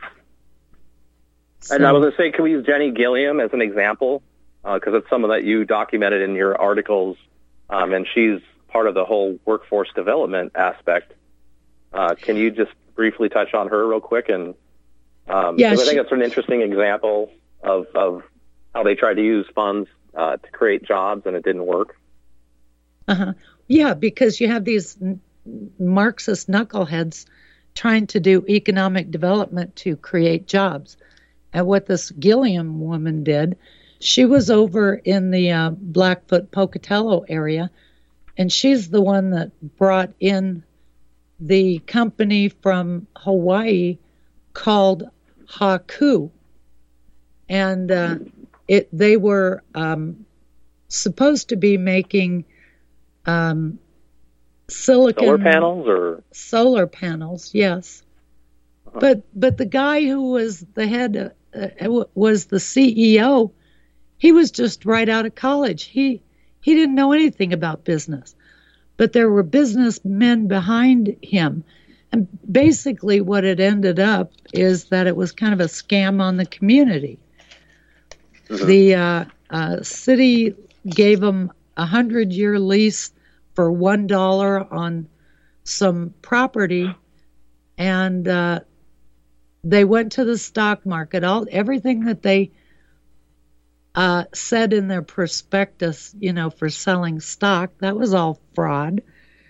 So, and I was going to say, can we use Jenny Gilliam as an example? Because uh, it's someone that you documented in your articles, um, and she's part of the whole workforce development aspect. Uh, can you just briefly touch on her real quick? And um, yeah, I she, think it's an interesting example of, of how they tried to use funds uh, to create jobs, and it didn't work. Uh-huh. Yeah, because you have these Marxist knuckleheads trying to do economic development to create jobs. And what this Gilliam woman did, she was over in the uh, Blackfoot Pocatello area, and she's the one that brought in the company from Hawaii called Haku. And uh, it they were um, supposed to be making um, silicon... Solar panels or... Solar panels, yes. Uh-huh. But but the guy who was the head, uh, was the C E O, he was just right out of college. He he didn't know anything about business. But there were businessmen behind him. And basically what it ended up is that it was kind of a scam on the community. Mm-hmm. The uh, uh, city gave them a hundred-year lease for one dollar on some property, and uh, they went to the stock market. All everything that they uh, said in their prospectus, you know, for selling stock, that was all fraud.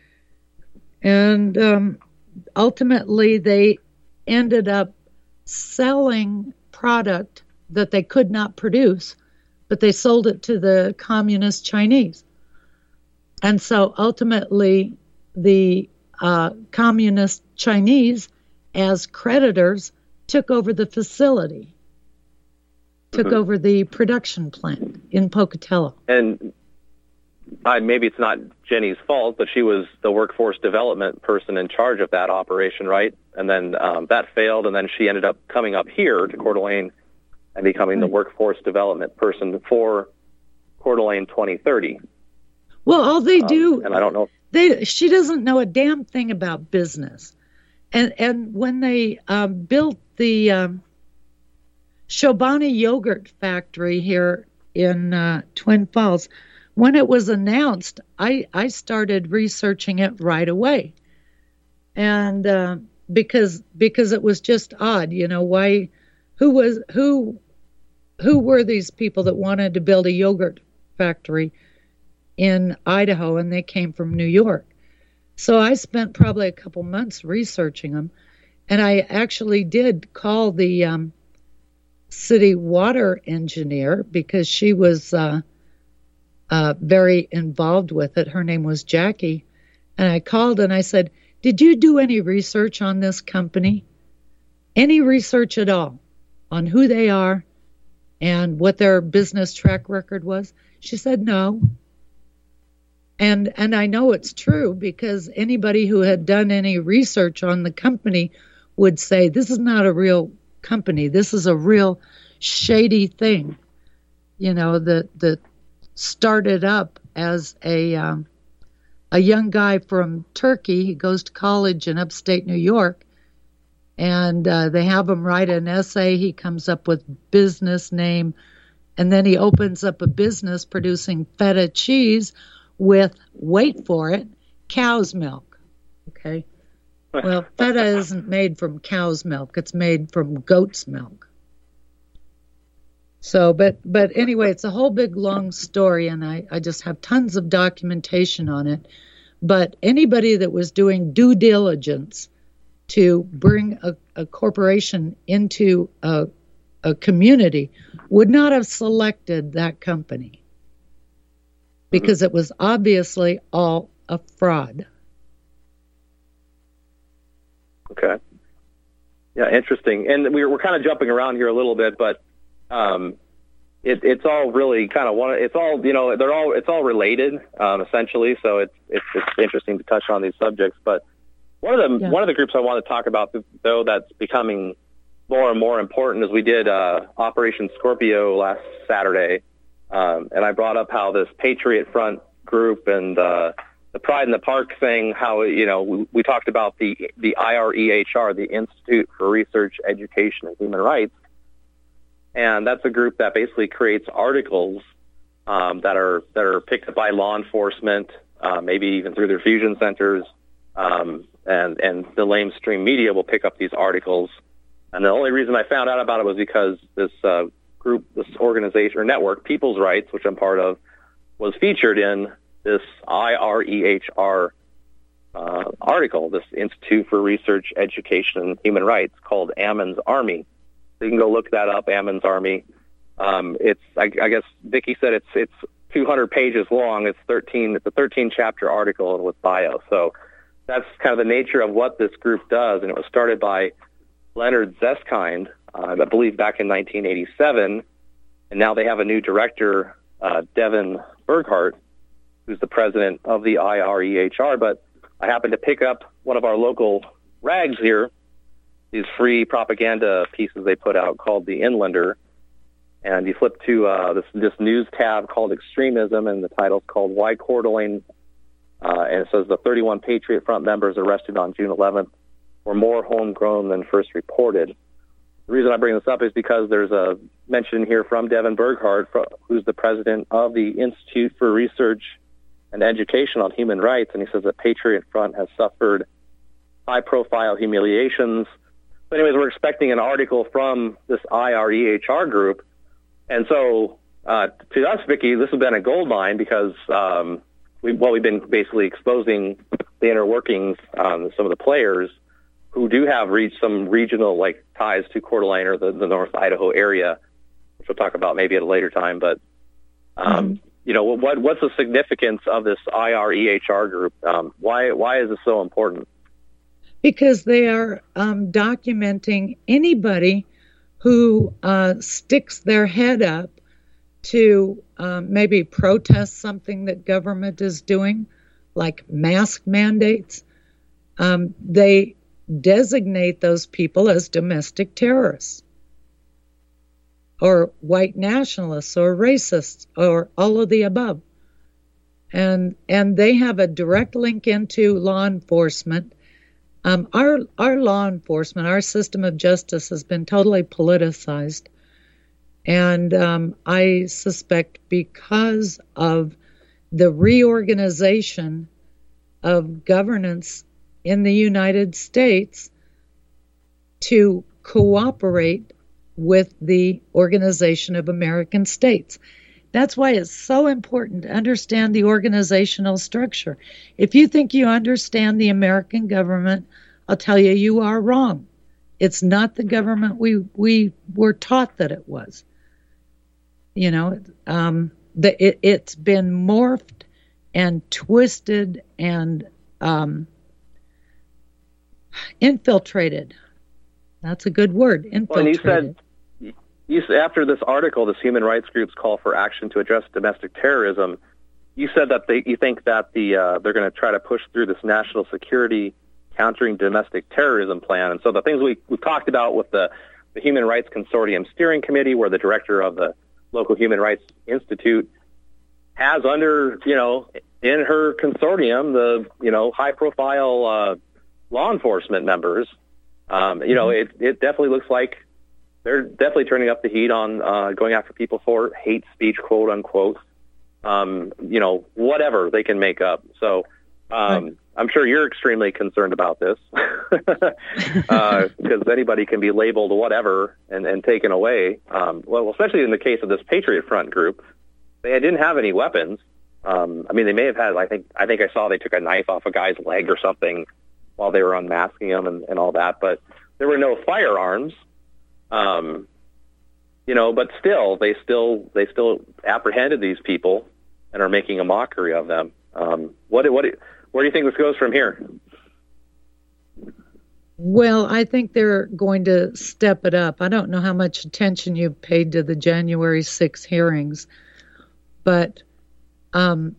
And um, ultimately, they ended up selling product that they could not produce, but they sold it to the communist Chinese. And so ultimately, the uh, communist Chinese, as creditors, took over the facility, took mm-hmm. over the production plant in Pocatello. And I, maybe it's not Jenny's fault, but she was the workforce development person in charge of that operation, right? And then um, that failed, and then she ended up coming up here to Coeur d'Alene and becoming right. the workforce development person for Coeur d'Alene twenty thirty. Well, all they do, um, and I don't know. They she doesn't know a damn thing about business, and and when they um, built the um, Chobani yogurt factory here in uh, Twin Falls, when it was announced, I I started researching it right away, and uh, because because it was just odd, you know, why, who was who, who were these people that wanted to build a yogurt factory in Idaho, and they came from New York. So I spent probably a couple months researching them, and I actually did call the um, city water engineer because she was uh, uh, very involved with it. Her name was Jackie, and I called and I said, "Did you do any research on this company? Any research at all on who they are and what their business track record was?" She said, "No." And and I know it's true because anybody who had done any research on the company would say, this is not a real company. This is a real shady thing, you know, that that started up as a um, a young guy from Turkey. He goes to college in upstate New York, and uh, they have him write an essay. He comes up with business name, and then he opens up a business producing feta cheese with, wait for it, cow's milk. Okay. Well, feta isn't made from cow's milk. It's made from goat's milk. So, but but anyway, it's a whole big long story, and I, I just have tons of documentation on it. But anybody that was doing due diligence to bring a, a corporation into a, a community would not have selected that company, because it was obviously all a fraud. Okay. Yeah, interesting. And we're, we're kind of jumping around here a little bit, but um, it, it's all really kind of one. It's all you know. They're all it's all related um, essentially. So it's, it's it's interesting to touch on these subjects. But one of the yeah. one of the groups I want to talk about, though, that's becoming more and more important is we did uh, Operation Scorpio last Saturday, um, and I brought up how this Patriot Front group and uh, the Pride in the Park thing, how you know we, we talked about the the I R E H R, the Institute for Research, Education, and Human Rights. And that's a group that basically creates articles um, that are that are picked up by law enforcement, uh, maybe even through their fusion centers, um, and and the lamestream media will pick up these articles. And the only reason I found out about it was because this uh, group, this organization or network, People's Rights, which I'm part of, was featured in this I R E H R uh, article, this Institute for Research, Education, and Human Rights, called Ammon's Army. So you can go look that up, Ammon's Army. Um, it's, I, I guess Vicki said it's it's two hundred pages long. It's thirteen. It's a thirteen chapter article with bio. So that's kind of the nature of what this group does. And it was started by Leonard Zeskind, uh, I believe, back in nineteen eighty-seven. And now they have a new director, uh, Devin Burghardt, who's the president of the I R E H R. But I happened to pick up one of our local rags here, these free propaganda pieces they put out called The Inlander. And you flip to uh, this, this news tab called Extremism, and the title's called Why Coeur d'Alene, uh, and it says the thirty-one Patriot Front members arrested on June eleventh were more homegrown than first reported. The reason I bring this up is because there's a mention here from Devin Burghardt, who's the president of the Institute for Research and Education on Human Rights, and he says that Patriot Front has suffered high-profile humiliations. So anyways, we're expecting an article from this I R E H R group. And so uh, to us, Vicki, this has been a gold mine because, um, we, well, we've been basically exposing the inner workings on um, some of the players who do have reached some regional like ties to Coeur d'Alene or the, the North Idaho area, which we'll talk about maybe at a later time. But, um, mm-hmm. you know, what what's the significance of this I R E H R group? Um, why why is this so important? Because they are um, documenting anybody who uh, sticks their head up to um, maybe protest something that government is doing, like mask mandates. Um, they designate those people as domestic terrorists or white nationalists or racists or all of the above. And and they have a direct link into law enforcement. Um, our our law enforcement, our system of justice has been totally politicized. And um, I suspect because of the reorganization of governance in the United States to cooperate with the Organization of American States. That's why it's so important to understand the organizational structure. If you think you understand the American government, I'll tell you, you are wrong. It's not the government we we were taught that it was. You know, um, the, it, it's been morphed and twisted and um, infiltrated. That's a good word, infiltrated. Well, and you said... You, after this article, this human rights group's call for action to address domestic terrorism, you said that they, you think that the uh, they're going to try to push through this national security countering domestic terrorism plan. And so the things we, we've talked about with the, the Human Rights Consortium Steering Committee, where the director of the local Human Rights Institute has under, you know, in her consortium, the, you know, high-profile uh, law enforcement members. Um, you know, it, it definitely looks like they're definitely turning up the heat on uh, going after people for hate speech, quote unquote. Um, you know, whatever they can make up. So um, right. I'm sure you're extremely concerned about this because uh, anybody can be labeled whatever and, and taken away. Um, well, especially in the case of this Patriot Front group, they didn't have any weapons. Um, I mean, they may have had. I think I think I saw they took a knife off a guy's leg or something while they were unmasking him and, and all that. But there were no firearms. Um, you know, but still, they still they still apprehended these people and are making a mockery of them. Um, what what where do you think this goes from here? Well, I think they're going to step it up. I don't know how much attention you've paid to the January sixth hearings, but um,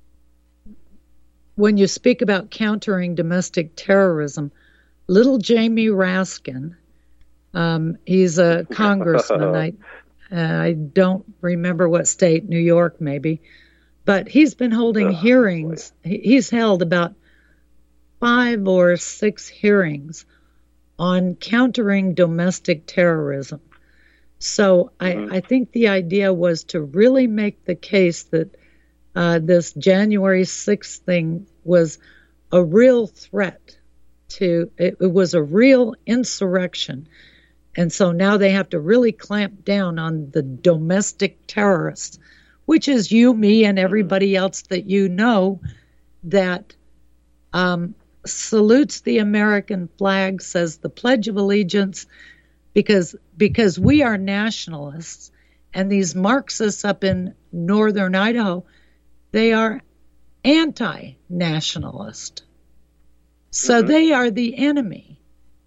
when you speak about countering domestic terrorism, little Jamie Raskin, um, he's a congressman. I, uh, I don't remember what state, New York maybe, but he's been holding oh, hearings. Boy. He's held about five or six hearings on countering domestic terrorism. So mm-hmm. I, I think the idea was to really make the case that uh, this January sixth thing was a real threat to, it, it was a real insurrection. And so now they have to really clamp down on the domestic terrorists, which is you, me, and everybody else that you know that um, salutes the American flag, says the Pledge of Allegiance, because because we are nationalists, and these Marxists up in northern Idaho, they are anti-nationalist. So mm-hmm. they are the enemy.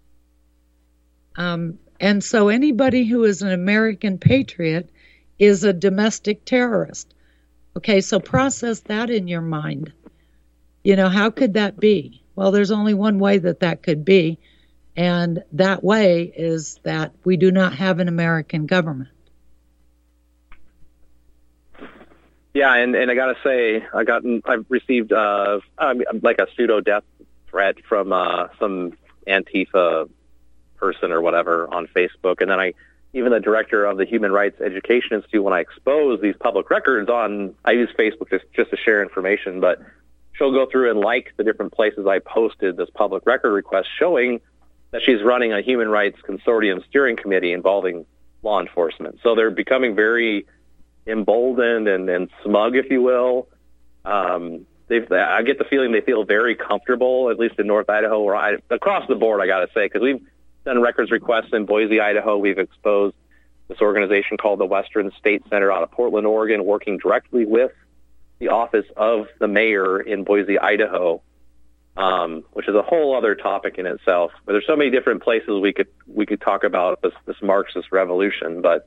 Um, and so anybody who is an American patriot is a domestic terrorist. Okay, so process that in your mind. You know, how could that be? Well, there's only one way that that could be, and that way is that we do not have an American government. Yeah, and, and I got to say, I got I've received uh, like a pseudo death threat from uh, some Antifa person or whatever on Facebook, and then I even the director of the Human Rights Education Institute, when I expose these public records on, I use Facebook just just to share information, but she'll go through and like the different places I posted this public record request, showing that she's running a human rights consortium steering committee involving law enforcement. So they're becoming very emboldened and, and smug, if you will. Um, they've, I get the feeling they feel very comfortable, at least in North Idaho, or I, across the board, I got to say, because we've done records requests in Boise, Idaho. We've exposed this organization called the Western State Center out of Portland, Oregon, working directly with the office of the mayor in Boise, Idaho, um, which is a whole other topic in itself. But there's so many different places we could we could talk about this, this Marxist revolution. But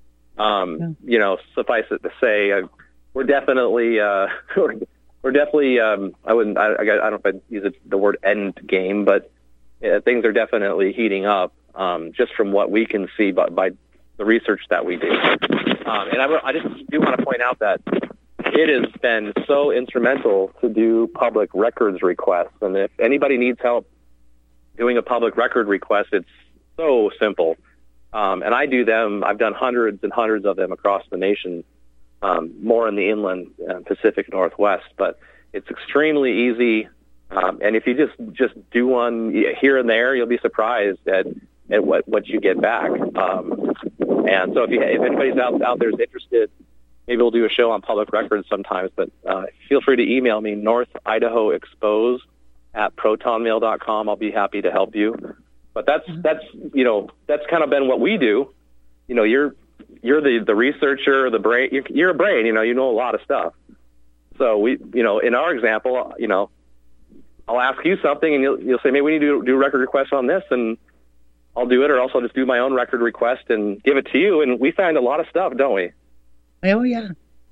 um, yeah. you know, suffice it to say, uh, we're definitely uh, we're, we're definitely um, I wouldn't I, I don't know if I'd use it, the word end game, but uh, things are definitely heating up um, just from what we can see by, by the research that we do. Um, and I, I just do want to point out that it has been so instrumental to do public records requests. And if anybody needs help doing a public record request, it's so simple. Um, and I do them. I've done hundreds and hundreds of them across the nation, um, more in the inland uh, Pacific Northwest. But it's extremely easy. Um, and if you just, just do one here and there, you'll be surprised at, at what, what you get back. Um, and so if, you, if anybody's out, out there is interested, maybe we'll do a show on public records sometimes, but uh, feel free to email me, north idaho expose at proton mail dot com. I'll be happy to help you. But that's, that's you know, that's kind of been what we do. You know, you're you're the, the researcher, the brain. You're, you're a brain, you know, you know a lot of stuff. So, we, you know, in our example, you know, I'll ask you something, and you'll, you'll say, maybe we need to do a record request on this, and I'll do it, or else I'll just do my own record request and give it to you. And we find a lot of stuff, don't we? Oh, yeah.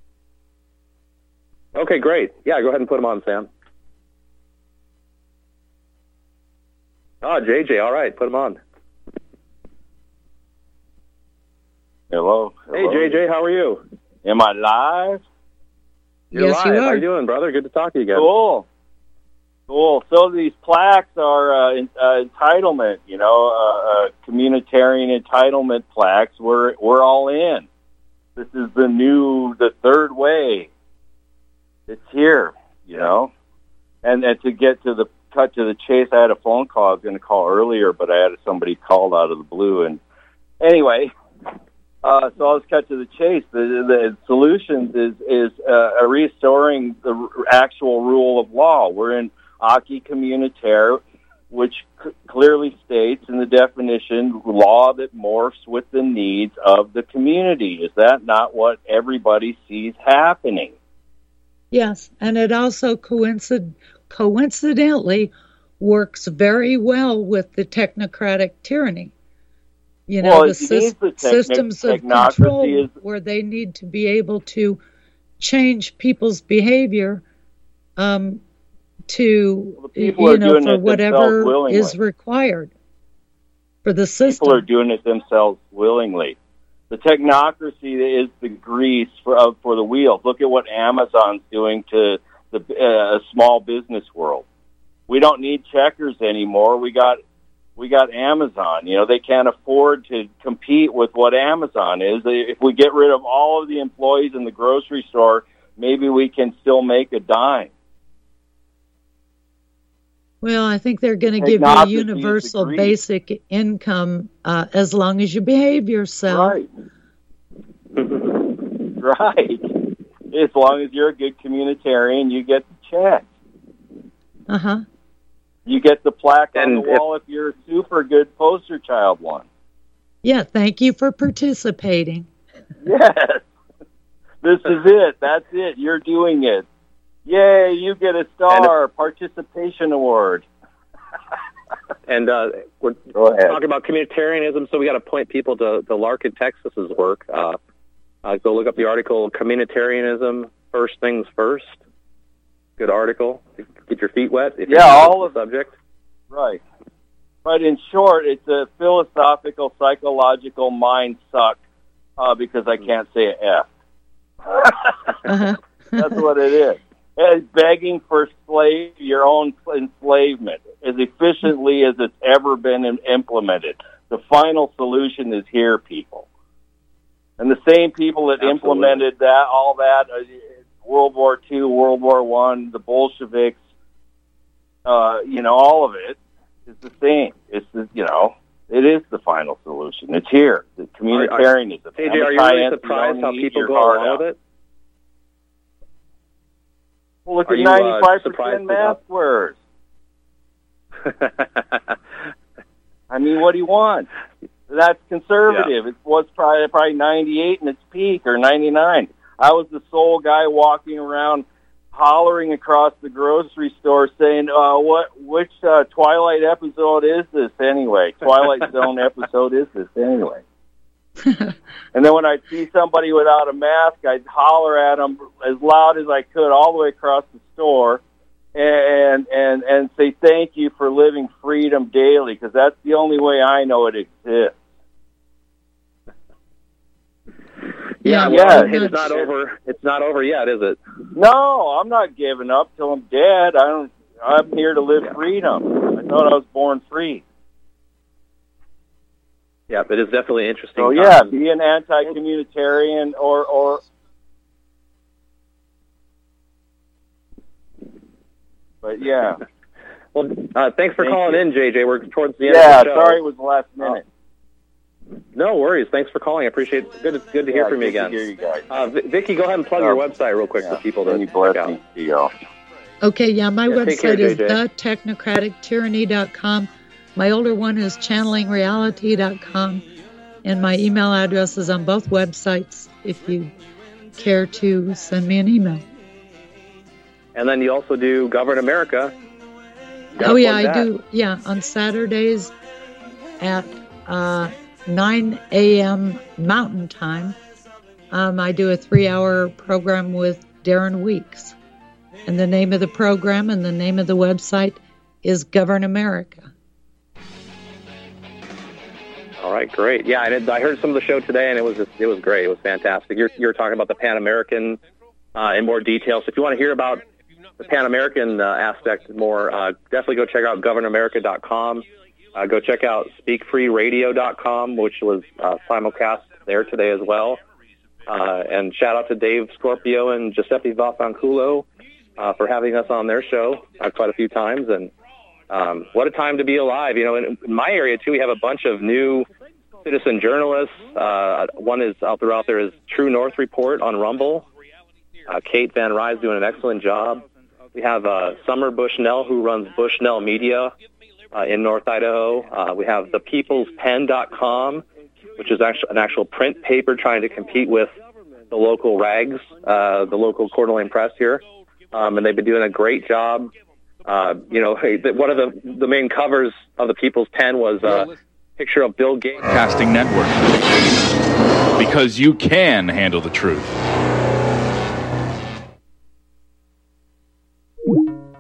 Okay, great. Yeah, go ahead and put them on, Sam. Oh, J J, all right, put them on. Hello. Hello. Hey, J J, how are you? Am I live? You're yes, live. You are. How you doing, brother? Good to talk to you again. Cool. Cool. So these plaques are uh, in, uh, entitlement, you know, uh, uh, communitarian entitlement plaques. We're we're all in. This is the new, the third way. It's here, you know. And, and to get to the cut to the chase, I had a phone call I was going to call earlier, but I had somebody called out of the blue. And anyway, uh, so I'll just cut to the chase. The, the solutions is is uh, restoring the actual rule of law. We're in Acquis Communautaire, which c- clearly states in the definition, law that morphs with the needs of the community. Is that not what everybody sees happening? Yes, and it also coincid- coincidentally works very well with the technocratic tyranny. You know, Well, the, it sys- needs the techni- systems of technocracy control is- where they need to be able to change people's behavior um, to, Well, the people you are know, doing for it whatever themselves willingly. is required for the People system. are doing it themselves willingly. The technocracy is the grease for uh, for the wheels. Look at what Amazon's doing to the uh, small business world. We don't need checkers anymore. We got we got Amazon. You know, they can't afford to compete with what Amazon is. If we get rid of all of the employees in the grocery store, maybe we can still make a dime. Well, I think they're going to give you a Technocracy is the universal grease. basic income uh, as long as you behave yourself. Right. Right. As long as you're a good communitarian, you get the check. Uh-huh. You get the plaque on And the wall if you're a super good poster child one. Yeah, thank you for participating. Yes. This is it. That's it. You're doing it. Yay, you get a star participation award. And uh, we're Go ahead. talking about communitarianism, so we got to point people to, to Larkin, Texas's work. Uh, uh, go look up the article, Communitarianism, First Things First. Good article. Get your feet wet if Yeah, you're all the of- subject. Right. But in short, it's a philosophical, psychological mind suck uh, because I can't say an F. Uh-huh. That's what it is. It's begging for slave your own enslavement as efficiently as it's ever been im- implemented. The final solution is here, people. And the same people that Absolutely. implemented that, all that, uh, World War Two, World War One, the Bolsheviks, uh, you know, all of it is the same. It's the, you know, it is the final solution. It's here. The communitarianism. J J, are you really surprised how people go along with it? Well, look Are at you, uh, ninety-five surprised percent math about- words. I mean, what do you want? That's conservative. It was probably probably ninety-eight in its peak or ninety-nine. I was the sole guy walking around hollering across the grocery store saying, uh, what, which uh, Twilight episode is this anyway? Twilight Zone episode is this anyway? And then when I'd see somebody without a mask, I'd holler at them as loud as I could all the way across the store and and and say thank you for living freedom daily, because that's the only way I know it exists. Yeah, Yeah, well, yeah. it's not over. It's not over yet, is it? No, I'm not giving up till I'm dead. I don't. I'm here to live freedom. I thought I was born free. Yeah, it is definitely interesting. So yeah, times. be an anti-communitarian or or. But yeah, Well, uh, thanks for Thank calling you. in, J J. We're towards the end yeah. of the show. Sorry, it was the last minute. No worries. Thanks for calling. I appreciate it. Good, good to hear Yeah, from you good to again. hear you guys. Uh, V- Vicky, go ahead and plug your Um, website real quick Yeah. for people to And you check bless out. me, see y'all. Okay, yeah, my Yeah, take website care, is J J. the technocratic tyranny dot com. My older one is channeling reality dot com. And my email address is on both websites if you care to send me an email. And then you also do Govern America. You gotta Oh, yeah, plug I that. do. Yeah, on Saturdays at uh, nine a.m. Mountain Time, um, I do a three-hour program with Darren Weeks. And the name of the program and the name of the website is Govern America. All right, great. Yeah, I, did, I heard some of the show today, and it was just, it was great. It was fantastic. You're you're talking about the Pan American uh, in more detail. So if you want to hear about the Pan American uh, aspect more, uh, definitely go check out govern america dot com. Uh, go check out speak free radio dot com, which was uh, simulcast there today as well. Uh, and shout out to Dave Scorpio and Giuseppe Vaffanculo uh, for having us on their show uh, quite a few times. And um, what a time to be alive. You know, in, in my area, too, we have a bunch of new citizen journalists. Uh, one is out there, out there is True North Report on Rumble. Uh, Kate Van Rys doing an excellent job. We have uh, Summer Bushnell, who runs Bushnell Media uh, in North Idaho. Uh, we have the peoples pen dot com, which is actually an actual print paper trying to compete with the local rags, uh, the local Coeur d'Alene Press here. Um, and they've been doing a great job Uh, you know, hey, the, one of the the main covers of the People's Pen was a picture of Bill Gates. Casting Network. Because you can handle the truth.